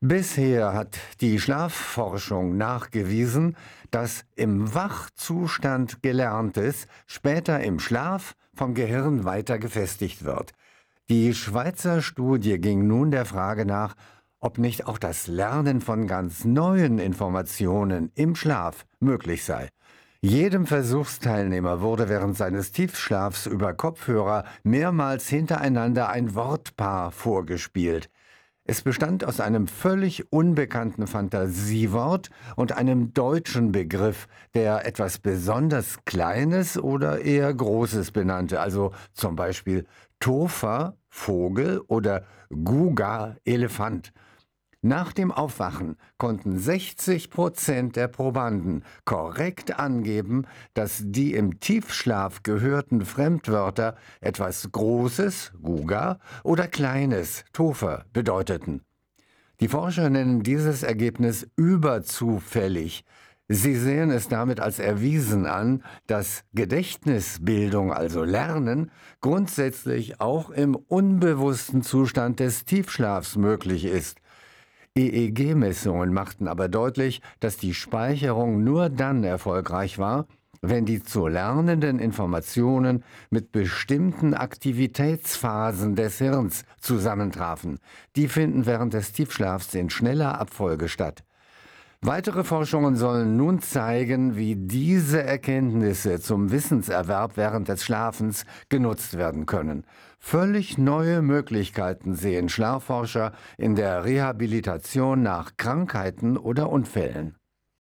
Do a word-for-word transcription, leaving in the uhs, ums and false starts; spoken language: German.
Bisher hat die Schlafforschung nachgewiesen, dass im Wachzustand Gelerntes später im Schlaf vom Gehirn weiter gefestigt wird. Die Schweizer Studie ging nun der Frage nach, ob nicht auch das Lernen von ganz neuen Informationen im Schlaf möglich sei. Jedem Versuchsteilnehmer wurde während seines Tiefschlafs über Kopfhörer mehrmals hintereinander ein Wortpaar vorgespielt. Es bestand aus einem völlig unbekannten Fantasiewort und einem deutschen Begriff, der etwas besonders Kleines oder eher Großes benannte, also zum Beispiel Tofer, Vogel oder Guga, Elefant. Nach dem Aufwachen konnten sechzig Prozent der Probanden korrekt angeben, dass die im Tiefschlaf gehörten Fremdwörter etwas Großes, Guga, oder Kleines, Tofer, bedeuteten. Die Forscher nennen dieses Ergebnis überzufällig. Sie sehen es damit als erwiesen an, dass Gedächtnisbildung, also Lernen, grundsätzlich auch im unbewussten Zustand des Tiefschlafs möglich ist. E E G-Messungen machten aber deutlich, dass die Speicherung nur dann erfolgreich war, wenn die zu lernenden Informationen mit bestimmten Aktivitätsphasen des Hirns zusammentrafen. Die finden während des Tiefschlafs in schneller Abfolge statt. Weitere Forschungen sollen nun zeigen, wie diese Erkenntnisse zum Wissenserwerb während des Schlafens genutzt werden können. Völlig neue Möglichkeiten sehen Schlafforscher in der Rehabilitation nach Krankheiten oder Unfällen.